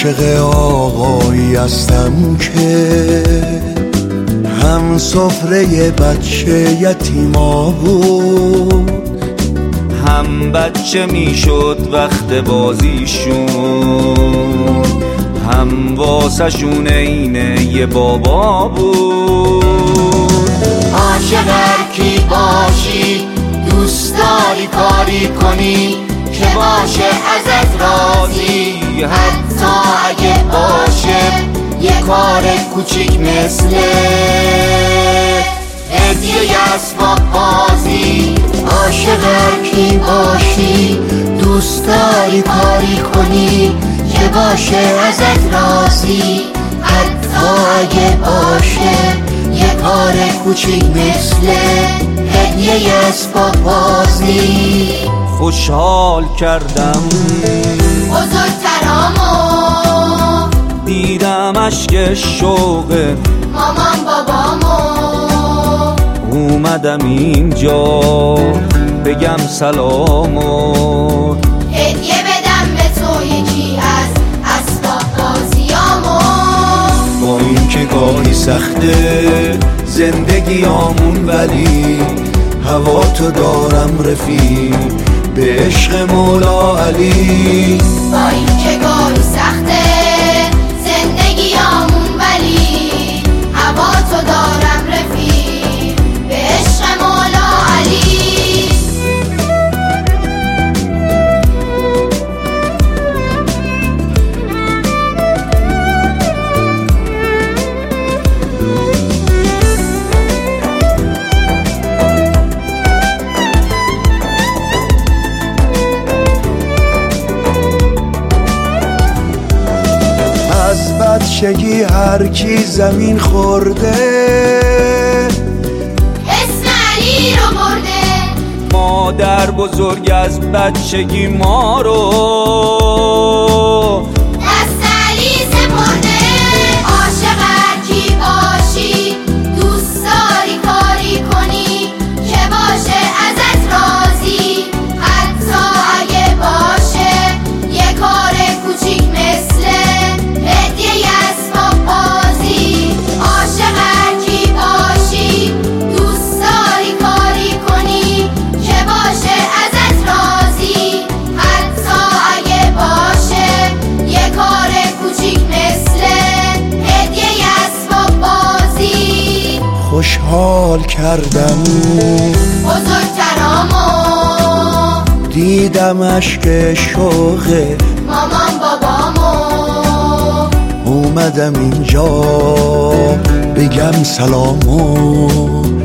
عاشق آقایی هستم که هم سفره بچه یتیما بود، هم بچه میشد وقت بازیشون، هم واسه شون اینه یه بابا بود. عاشق هرکی باشی دوست داری کاری کنی که باشه ازت راضی، حتی اگه باشه یه کار کوچیک مثل هدیه اسباب بازی. عاشق هرکی باشی دوست داری کاری کنی که باشه ازت راضی، حتی اگه باشه یه کار کوچیک مثل هدیه اسباب بازی. خوشحال کردم بزرگترامو، دیدم اشک شوق مامان بابامو، اومدم اینجا بگم سلامو، هدیه بدم به تو یکی از اسباب بازیامو. با این که گاهی سخته زندگیامون ولی هوا تو دارم رفیق به عشق مولا علی. با این که گاهی سخته زندگیامون ولی هوا تو دارم رفیق به عشق مولا علی. از بچگی هر کی زمین خورده اسم علی رو برده، مادر بزرگ از بچگی ما رو دست علی سپرده. عاشق هرکی باشی دوست داری کاری کنی که باشه ازت راضی، حتی اگه باشه یه کار کوچیک مثل هدیه اسباب بازی. عاشق هرکی باشی دوست داری کاری کنی که باشه ازت راضی، حتی اگه باشه یه کار کوچیک مثل هدیه اسباب بازی. خوشحال کردم بزرگترامو، دیدم اشک شوق مامان بابامو، اومدم اینجا بگم سلامو.